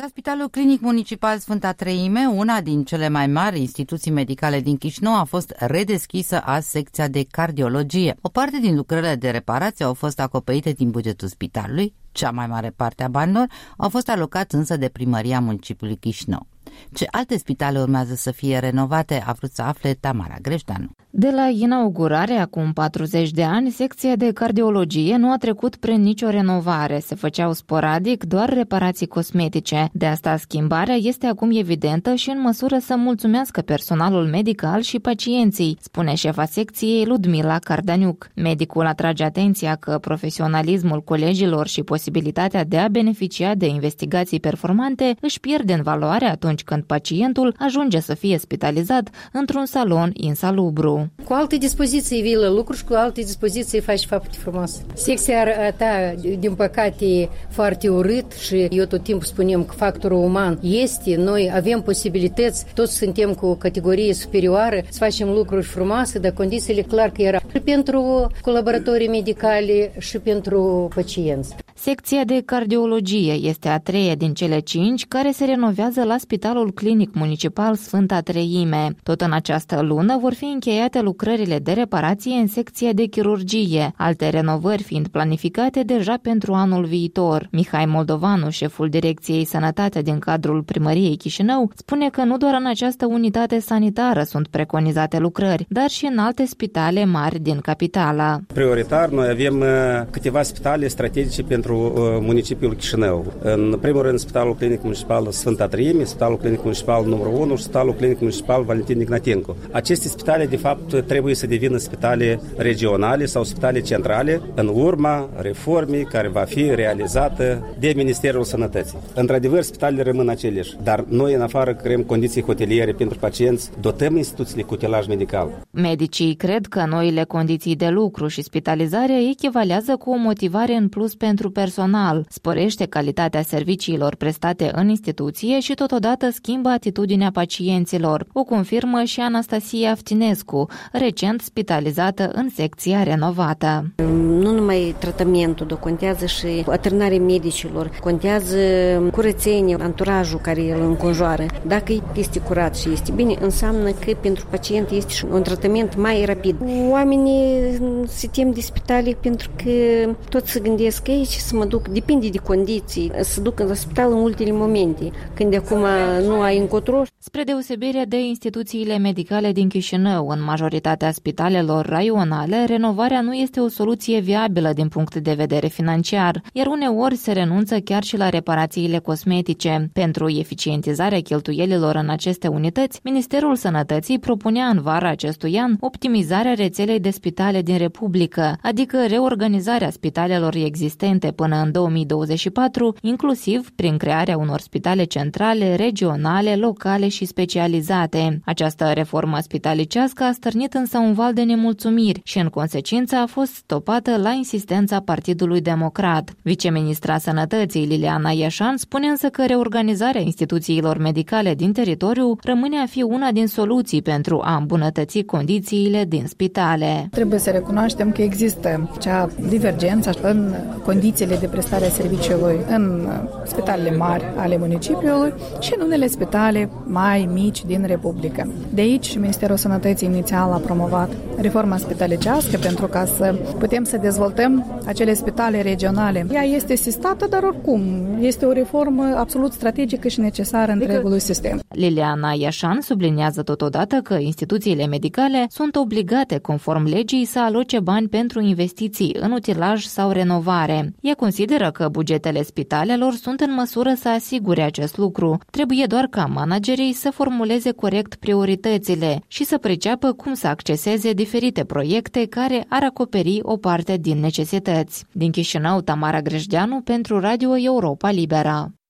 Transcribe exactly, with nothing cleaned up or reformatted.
La Spitalul Clinic Municipal Sfânta Treime, una din cele mai mari instituții medicale din Chișinău, a fost redeschisă azi secția de cardiologie. O parte din lucrările de reparație au fost acoperite din bugetul spitalului, cea mai mare parte a banilor au fost alocați însă de Primăria Municipiului Chișinău. Ce alte spitale urmează să fie renovate, a vrut să afle Tamara Grejdeanu. De la inaugurare, acum patruzeci de ani, secția de cardiologie nu a trecut prin nicio renovare. Se făceau sporadic doar reparații cosmetice. De asta schimbarea este acum evidentă și în măsură să mulțumească personalul medical și pacienții, spune șefa secției Ludmila Cardaniuc. Medicul atrage atenția că profesionalismul colegilor și posibilitatea de a beneficia de investigații performante își pierde în valoare atunci când pacientul ajunge să fie spitalizat într-un salon insalubru. Cu alte dispoziții vii la lucru și cu alte dispoziții faci fapte frumoase. Secția ta, din păcate, foarte urât și eu tot timpul spunem că factorul uman este, noi avem posibilități, toți suntem cu o categorie superioară să facem lucruri frumoase, dar condițiile clar că era și pentru colaboratorii medicali și pentru pacienți. Secția de cardiologie este a treia din cele cinci care se renovează la Spitalul Clinic Municipal Sfânta Treime. Tot în această lună vor fi încheiate lucrările de reparație în secția de chirurgie, alte renovări fiind planificate deja pentru anul viitor. Mihai Moldovanu, șeful Direcției Sănătate din cadrul Primăriei Chișinău, spune că nu doar în această unitate sanitară sunt preconizate lucrări, dar și în alte spitale mari din capitală. Prioritar, noi avem câteva spitale strategice pentru municipiul Chișinău. În primul rând, Spitalul Clinic Municipal Sfânta Treime, Spitalul Clinic Municipal numărul unu și Spitalul Clinic Municipal Valentin Ignatencu. Aceste spitale, de fapt, trebuie să devină spitale regionale sau spitale centrale în urma reformei care va fi realizată de Ministerul Sănătății. Într-adevăr, spitalele rămân aceleași, dar noi, în afară, creăm condiții hoteliere pentru pacienți, dotăm instituțiile cu utilaj medical. Medicii cred că noile condiții de lucru și spitalizare echivalează cu o motivare în plus pentru personal, sporește calitatea serviciilor prestate în instituție și totodată schimbă atitudinea pacienților. O confirmă și Anastasia Aftinescu, recent spitalizată în secția renovată. Nu numai tratamentul, dar contează și atârnarea medicilor, contează curățenia, anturajul care îl înconjoară. Dacă este curat și este bine, înseamnă că pentru pacient este și un tratament mai rapid. Oamenii se tem de spitale pentru că toți se gândesc aici să mă duc, depinde de condiții, să duc la spital în ultimele momente, când de acum nu ai încotro. Spre deosebire de instituțiile medicale din Chișinău, în majoritatea spitalelor raionale, renovarea nu este o soluție viabilă din punct de vedere financiar, iar uneori se renunță chiar și la reparațiile cosmetice. Pentru eficientizarea cheltuielilor în aceste unități, Ministerul Sănătății propunea în vara acestui an optimizarea rețelei de spitale din Republică, adică reorganizarea spitalelor existente până în două mii douăzeci și patru, inclusiv prin crearea unor spitale centrale, regionale, locale și specializate. Această reformă spitalicească a stârnit însă un val de nemulțumiri și în consecință a fost stopată la insistența Partidului Democrat. Viceministra Sănătății Liliana Ieșan spune însă că reorganizarea instituțiilor medicale din teritoriu rămâne a fi una din soluții pentru a îmbunătăți condițiile din spitale. Trebuie să recunoaștem că există cea divergență în condițiile de prestare a serviciului în spitalele mari ale municipiului și în unele spitale mai mici din Republică. De aici, Ministerul Sănătății inițial a promovat reforma spitalicească pentru ca să putem să dezvoltăm acele spitale regionale. Ea este sistată, dar oricum este o reformă absolut strategică și necesară întregului sistem. Liliana Ieșan subliniază totodată că instituțiile medicale sunt obligate, conform legii, să aloce bani pentru investiții în utilaj sau renovare. Ea consideră că bugetele spitalelor sunt în măsură să asigure acest lucru. Trebuie doar ca managerii să formuleze corect prioritățile și să priceapă cum să acceseze diferite proiecte care ar acoperi o parte din necesități. Din Chișinău, Tamara Grejdeanu pentru Radio Europa Liberă.